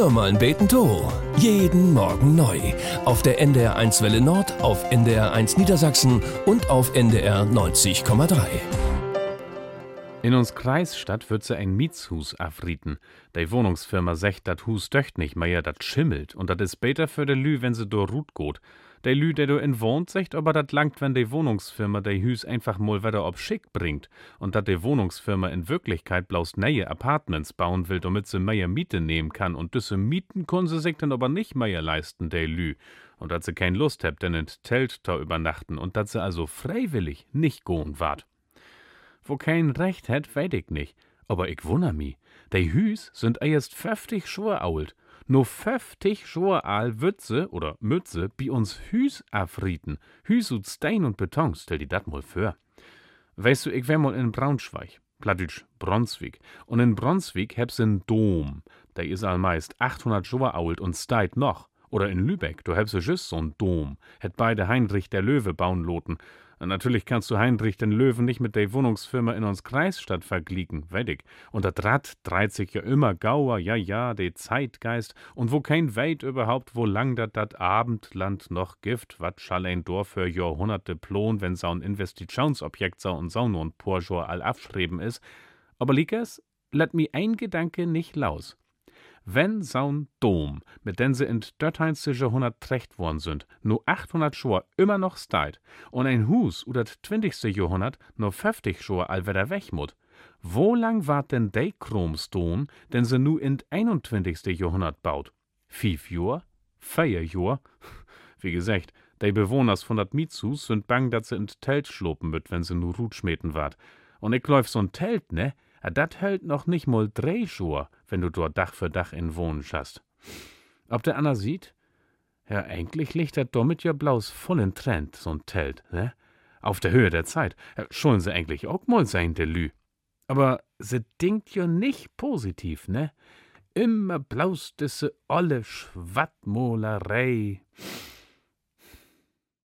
Hör mal beten to. Jeden Morgen neu. Auf der NDR 1 Welle Nord, auf NDR 1 Niedersachsen und auf NDR 90,3. In uns Kreisstadt wird se ein Mietshus afrieten. Die Wohnungsfirma sagt, dat Hus döcht nicht mehr, dat schimmelt. Und dat is beter für de Lü, wenn se do Rut geht. De Lü, der do in wohnt, sagt aber dat langt, wenn de Wohnungsfirma de Hüs einfach mal wieder ob schick bringt. Und dat de Wohnungsfirma in Wirklichkeit bloß neue Apartments bauen will, damit se mehr Miete nehmen kann. Und düsse Mieten können se sich dann aber nicht mehr leisten, de Lü. Und dat se kein Lust habt, denn in Telt da übernachten. Und dat se also freiwillig nicht gohn wart. Wo kein Recht hat, weet ich nicht. Aber ich wunner mi. Die Hüs sind erst 50 Schur alt. No 50 Schur alt wird se, oder Mütze, bi uns Hüs afrieten. Hüs und Stein und Beton, stell dir dat mal vor. Weißt du, ich wär mal in Braunschweig, Plattdeutsch Bronswig. Und in Bronswig hab's en Dom. Der is allmeist 800 Schur alt und steit noch. Oder in Lübeck, du hab's just so'n Dom. Hätt beide Heinrich der Löwe bauen loten. Natürlich kannst du Heinrich den Löwen nicht mit der Wohnungsfirma in uns Kreisstadt vergliegen, weet ich. Und dat Rad dreht sich ja immer gauer, ja, de Zeitgeist. Und wo kein Weit überhaupt, wo lang dat Abendland noch gibt, wat schall ein Dorf für Jahrhunderte plon, wenn saun Investitionsobjekt sau und nur ein Porjor all abschreiben is. Aber Liekers, let mi ein Gedanke nicht laus. Wenn saun Dom, mit den se in 13. Jahrhundert trecht worden sind, nur 800 Schor immer noch steit und ein Hus oder 20. Jahrhundert nur 50 Schor all wieder weg mut, wo lang wart denn de Chromstone, den se nu in 21. Jahrhundert baut? 5 Jahr? 4 Jahr? Wie gesagt, de Bewohners von dat Mietshus sind bang, dat se in Telt schlopen wird, wenn se nu Rut schmeten wart. Und ich läuf so'n Telt, ne? Dat hält noch nicht mal 3 Schur, wenn du dort Dach für Dach in Wohnen schaust. Ob der Anna sieht? Ja, eigentlich liegt dat damit ja bloß voll in Trend, so'n Telt, ne? Auf der Höhe der Zeit. Ja, schulden sie eigentlich auch mal sein, der Lü. Aber se denkt ja nicht positiv, ne? Immer bloß diese olle Schwattmolerei.